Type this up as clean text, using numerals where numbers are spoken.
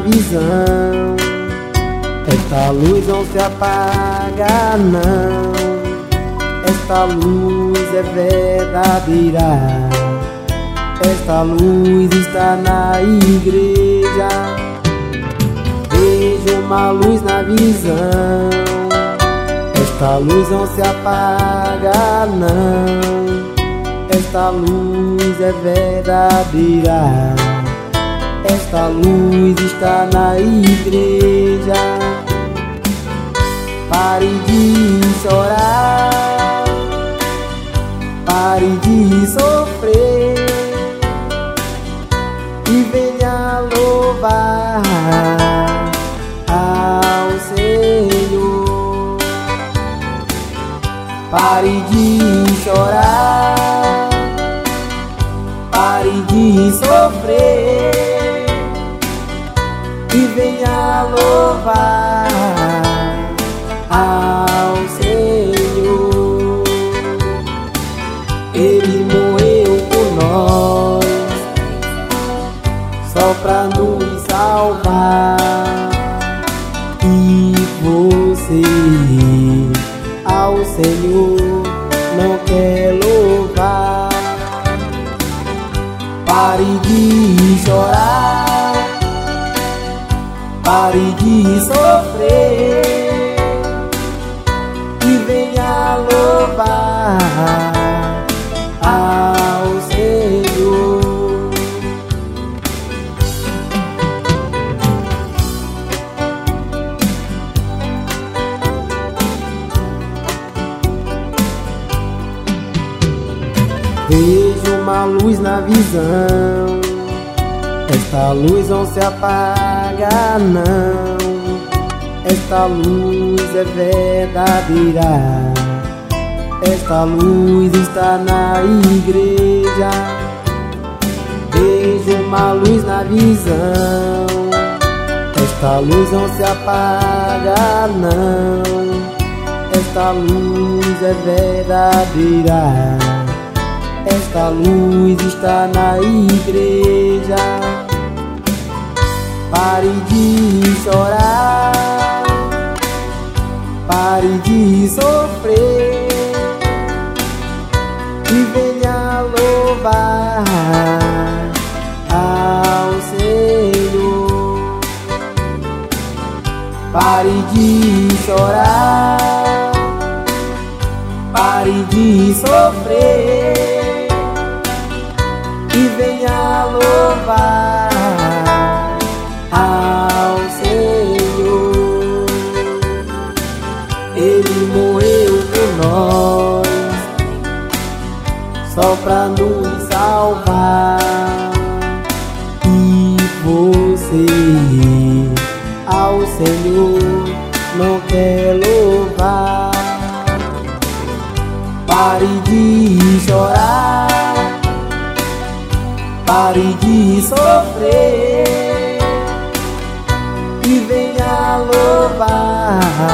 visão. Esta luz não se apaga, não. Esta luz é verdadeira. Esta luz está na igreja. Vejo uma luz na visão. Esta luz não se apaga, não. Esta luz é verdadeira. Esta luz está na igreja. Pare de chorar, pare de sofrer e venha louvar ao Senhor. Pare de chorar, pare de sofrer e venha louvar ao Senhor. Ele morreu por nós, só pra nos salvar. E você ao Senhor não quer louvar. Pare de chorar, pare de sofrer e venha louvar ao Senhor. Vejo uma luz na visão. Esta luz não se apaga, não. Esta luz é verdadeira. Esta luz está na igreja. Vejo uma luz na visão. Esta luz não se apaga, não. Esta luz é verdadeira. Esta luz está na igreja. Pare de chorar, pare de sofrer e venha louvar ao Senhor. Pare de chorar, pare de sofrer e venha louvar ao Senhor. Ele morreu por nós, só pra nos salvar. E você ao Senhor não quer louvar. Pare de chorar, pare de sofrer e venha louvar